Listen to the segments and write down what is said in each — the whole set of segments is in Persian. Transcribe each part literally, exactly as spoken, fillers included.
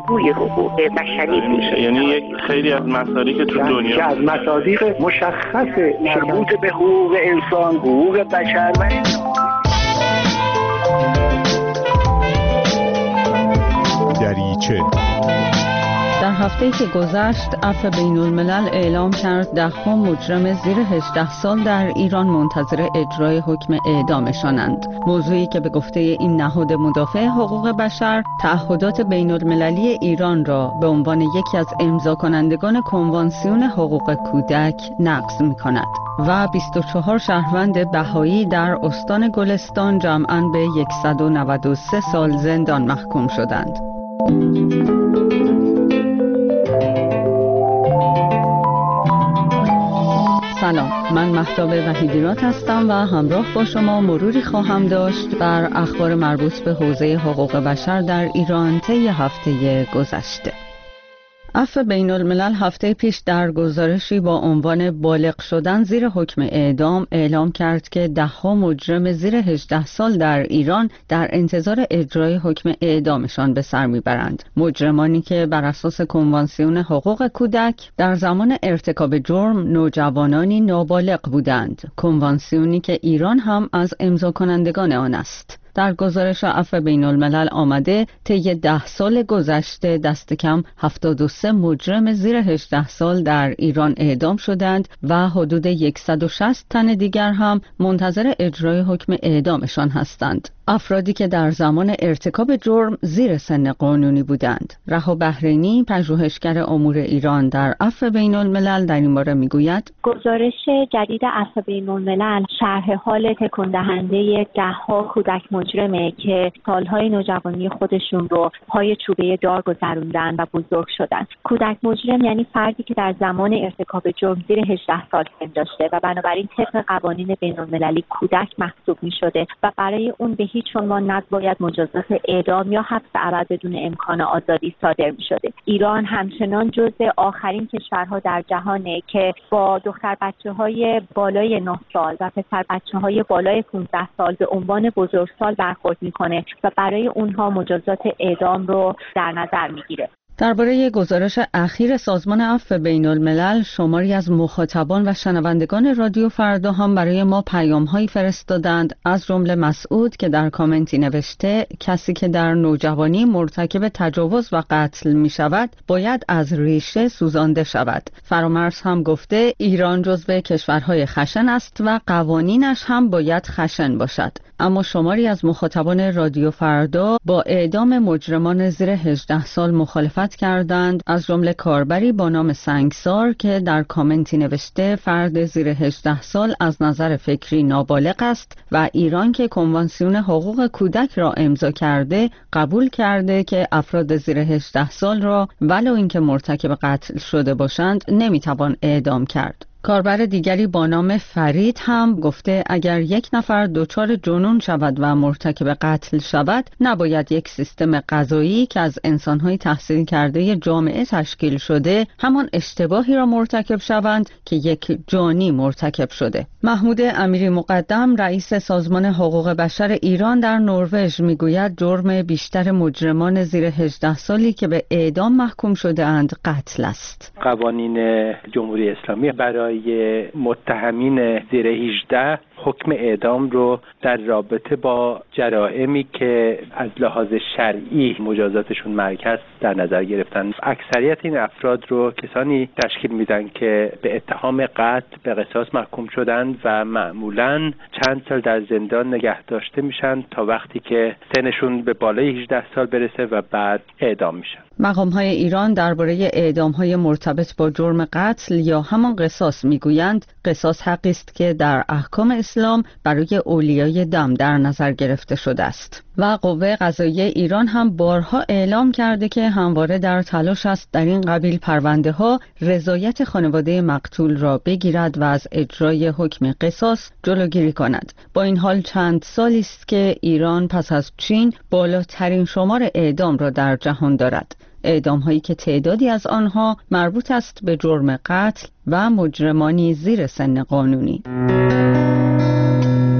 الگوی حقوق بشری میشه. یعنی یک خیلی از مصادیق که تو دنیا که از مصادیق مشخص مربوط به حقوق انسان، حقوق بشر و دریچه. در هفته‌ای که گذشت عفو بین الملل اعلام کرد ده‌ها مجرم زیر هجده سال در ایران منتظر اجرای حکم اعدامشانند. موضوعی که به گفته این نهاد مدافع حقوق بشر تعهدات بین المللی ایران را به عنوان یکی از امضا کنندگان کنوانسیون حقوق کودک نقض می‌کند و بیست و چهار شهروند بهایی در استان گلستان جمعاً به صد و نود و سه سال زندان محکوم شدند. سلام، من مهتاب وحیدی‌راد هستم و همراه با شما مروری خواهم داشت بر اخبار مربوط به حوزه حقوق بشر در ایران طی هفته گذشته. عفو بین الملل هفته پیش در گزارشی با عنوان بالغ شدن زیر حکم اعدام اعلام کرد که ده‌ها مجرم زیر هجده سال در ایران در انتظار اجرای حکم اعدامشان به سر میبرند. مجرمانی که بر اساس کنوانسیون حقوق کودک در زمان ارتکاب جرم نوجوانانی نابالغ بودند، کنوانسیونی که ایران هم از امضا کنندگان آن است. در گزارش عفو بین الملل آمده طی ده سال گذشته دست کم هفتاد و سه مجرم زیر هجده سال در ایران اعدام شدند و حدود صد و شصت تن دیگر هم منتظر اجرای حکم اعدامشان هستند. افرادی که در زمان ارتکاب جرم زیر سن قانونی بودند. رها بحرینی، پژوهشگر امور ایران در عفو بین الملل در این باره میگوید: گزارش جدید عفو بین الملل شرح حال تکان دهنده ده‌ها کودک مجرمه که سالهای نوجوانی خودشون رو پای چوبه دار گذروندن و بزرگ شدن. کودک مجرم یعنی فردی که در زمان ارتکاب جرم زیر هجده سال سن داشته و بنابراین طبق قوانین بین المللی کودک محسوب می شده و برای اون به هیچ عنوان نباید مجازات اعدام یا حبس ابد بدون امکان آزادی صادر می شده. ایران همچنان جزو آخرین کشورها در جهانه که با دختر بچه های بالای نه سال و پسر بچه های بالای پانزده سال به عنوان بزرگسال برخورد میکنه و برای اونها مجازات اعدام رو در نظر میگیره. درباره گزارش اخیر سازمان عفو بین الملل شماری از مخاطبان و شنوندگان رادیو فردا هم برای ما پیام‌هایی فرستادند، از جمله مسعود که در کامنتی نوشته کسی که در نوجوانی مرتکب تجاوز و قتل می‌شود باید از ریشه سوزانده شود. فرامرز هم گفته ایران جزو کشورهای خشن است و قوانینش هم باید خشن باشد. اما شماری از مخاطبان رادیو فردا با اعدام مجرمان زیر هجده سال مخالفت کردند، از جمله کاربری با نام سنگسار که در کامنتی نوشته فرد زیر هجده سال از نظر فکری نابالغ است و ایران که کنوانسیون حقوق کودک را امضا کرده قبول کرده که افراد زیر هجده سال را ولو اینکه مرتکب قتل شده باشند نمیتوان اعدام کرد. کاربر دیگری با نام فرید هم گفته اگر یک نفر دچار جنون شود و مرتکب قتل شود نباید یک سیستم قضایی که از انسان‌های تحصیل کرده جامعه تشکیل شده همان اشتباهی را مرتکب شوند که یک جانی مرتکب شده. محمود امیری مقدم رئیس سازمان حقوق بشر ایران در نروژ میگوید جرم بیشتر مجرمان زیر هجده سالی که به اعدام محکوم شده اند قتل است. قوانین جمهوری اسلامی برای متهمین زیر هجده حکم اعدام رو در رابطه با جرائمی که از لحاظ شرعی مجازاتشون مرکز در نظر گرفتن. اکثریت این افراد رو کسانی تشکیل میدن که به اتهام قتل به قصاص محکوم شدند و معمولاً چند سال در زندان نگه داشته میشن تا وقتی که سنشون به بالای هجده سال برسه و بعد اعدام میشن. مقام‌های ایران درباره اعدام‌های مرتبط با جرم قتل یا همان قصاص میگویند قصاص حقی است که در احکام اسلام برای اولیای دم در نظر گرفته شده است و قوه قضاییه ایران هم بارها اعلام کرده که همواره در تلاش است در این قبیل پرونده‌ها رضایت خانواده مقتول را بگیرد و از اجرای حکم قصاص جلوگیری کند. با این حال چند سالی است که ایران پس از چین بالاترین شمار اعدام را در جهان دارد. اعدام هایی که تعدادی از آنها مربوط است به جرم قتل و مجرمانی زیر سن قانونی.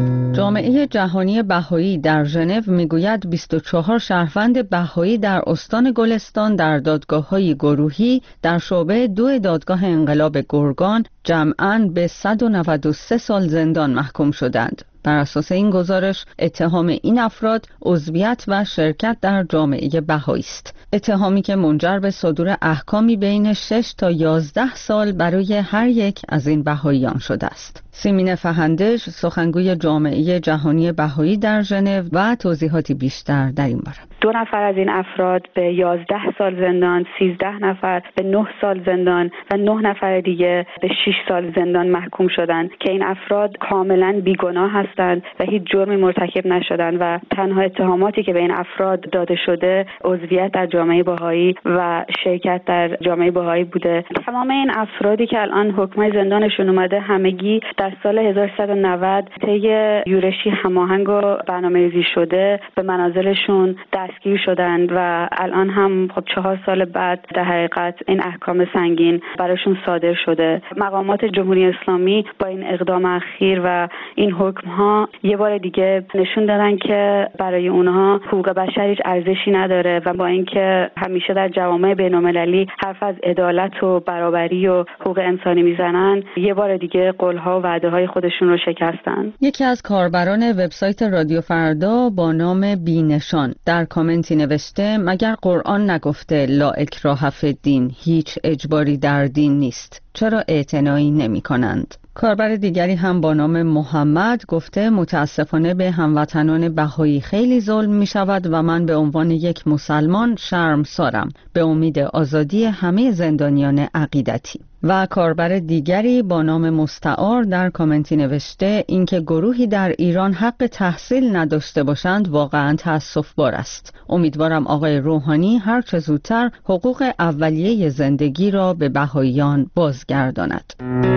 جامعه جهانی بهایی در ژنو میگوید بیست و چهار شهروند بهایی در استان گلستان در دادگاه‌های گروهی در شعبه دو دادگاه انقلاب گرگان جمعاً به صد و نود و سه سال زندان محکوم شدند. بر اساس این گزارش اتهام این افراد عضویت و شرکت در جامعه بهایی است. اتهامی که منجر به صدور احکامی بین شش تا یازده سال برای هر یک از این بهاییان شده است. سیمین فهندش، سخنگوی جامعه جهانی بهایی در ژنو و توضیحاتی بیشتر در این باره. دو نفر از این افراد به یازده سال زندان، سیزده نفر به نه سال زندان و نه نفر دیگه به شش سال زندان محکوم شدند که این افراد کاملا بیگناه هستند و هیچ جرمی مرتکب نشدند و تنها اتهاماتی که به این افراد داده شده عضویت در جامعه بهایی و شرکت در جامعه بهایی بوده. تمام این افرادی که الان حکم زندانشون اومده همگی در سال هزار و سیصد و نود طی یورشی هماهنگ و برنامه‌ریزی شده به منازلشون دستگیر شدند و الان هم خب چهار سال بعد در حقیقت این احکام سنگین براشون صادر شده. مقامات جمهوری اسلامی با این اقدام اخیر و این حکم ها یه بار دیگه نشون دادن که برای اونها حقوق بشر هیچ ارزشی نداره و با اینکه همیشه در جوامع بین‌المللی حرف از عدالت و برابری و حقوق انسانی میزنن، یه بار دیگه قول‌ها و وعده‌های خودشون رو شکستن. یکی از کاربران وبسایت رادیو فردا با نام بینشان در کامنتی نوشته مگر قرآن نگفته لا اکراه فی الدین، هیچ اجباری در دین نیست، چرا اعتنایی نمی کنند؟ کاربر دیگری هم با نام محمد گفته متاسفانه به هموطنان بهایی خیلی ظلم می شود و من به عنوان یک مسلمان شرمسارم به امید آزادی همه زندانیان عقیدتی. و کاربر دیگری با نام مستعار در کامنتی نوشته اینکه گروهی در ایران حق تحصیل نداشته باشند واقعا تأسف‌بار است. امیدوارم آقای روحانی هر چه زودتر حقوق اولیه زندگی را به بهاییان بازگرداند.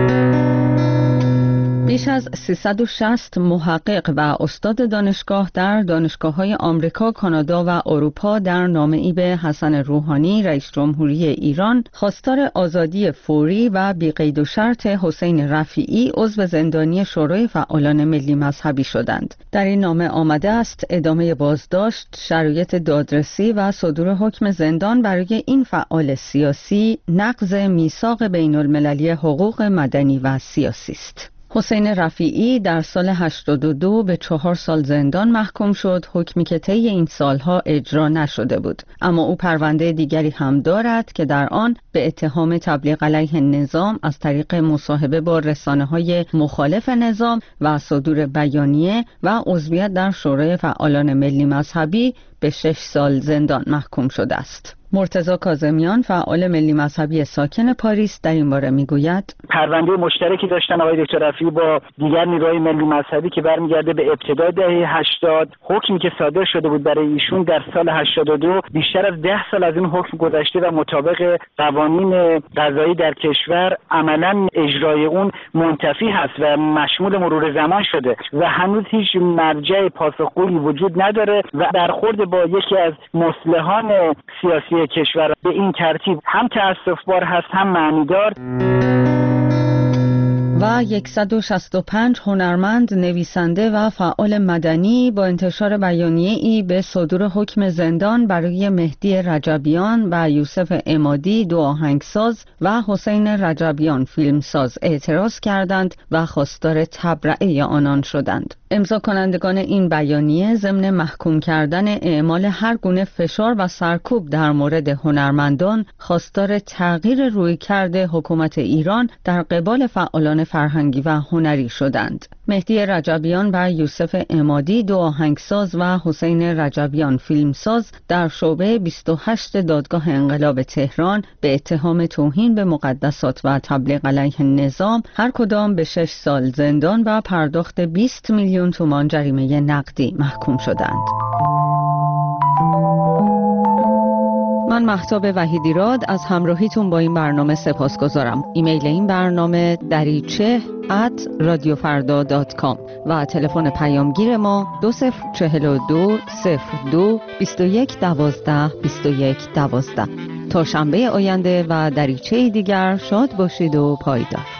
بیش از سیصد و شصت محقق و استاد دانشگاه در دانشگاه‌های آمریکا، کانادا و اروپا در نامه‌ای به حسن روحانی رئیس جمهوری ایران خواستار آزادی فوری و بی‌قید و شرط حسین رفیعی عضو زندانی شورای فعالان ملی مذهبی شدند. در این نامه آمده است ادامه بازداشت، شرایط دادرسی و صدور حکم زندان برای این فعال سیاسی نقض میثاق بین‌المللی حقوق مدنی و سیاسی است. حسین رفیعی در سال هشتاد و دو به چهار سال زندان محکوم شد، حکمی که طی این سالها اجرا نشده بود. اما او پرونده دیگری هم دارد که در آن به اتهام تبلیغ علیه نظام از طریق مصاحبه با رسانه‌های مخالف نظام و صدور بیانیه و عضویت در شورای فعالان ملی مذهبی به شش سال زندان محکوم شده است. مرتضی کاظمیان فعال ملی مذهبی ساکن پاریس در این باره میگوید پرونده مشترکی داشتن آقای دکتر رفیعی با دیگر نیروهای ملی مذهبی که برمیگرده به ابتدای دهه هشتاد. حکمی که صادر شده بود برای ایشون در سال هشتاد و دو بیشتر از ده سال از این حکم گذشته و مطابق قوانین قضایی در کشور عملاً اجرای اون منتفی هست و مشمول مرور زمان شده و هنوز هیچ مرجع پاسخگویی وجود نداره و برخورد با یکی از مصلحان سیاسی کشور به این ترتیب هم تأسف‌بار هست هم معنیدار. و صد و شصت و پنج هنرمند، نویسنده و فعال مدنی با انتشار بیانیه‌ای به صدور حکم زندان برای مهدی رجبیان و یوسف عمادی دو آهنگساز و حسین رجبیان فیلمساز اعتراض کردند و خواستار تبرئه آنان شدند. امضا کنندگان این بیانیه ضمن محکوم کردن اعمال هر گونه فشار و سرکوب در مورد هنرمندان خواستار تغییر رویکرد حکومت ایران در قبال فعالان فرهنگی و هنری شدند. مهدی رجبیان و یوسف عمادی دو آهنگساز و حسین رجبیان فیلمساز در شعبه بیست و هشت دادگاه انقلاب تهران به اتهام توهین به مقدسات و تبلیغ علیه نظام هر کدام به شش سال زندان و پرداخت بیست میلیون تومان جریمه نقدی محکوم شدند. من مهتاب وحیدیراد از همراهیتون با این برنامه سپاسگزارم. ایمیل این برنامه دریچه ات رادیو فردا دات کام و تلفن پیامگیر ما دو صفر چهل و دو صفر دو بیست و یک دوازده بیست و یک دوازده. تا شنبه آینده و دریچه دیگر شاد باشید و پایدار.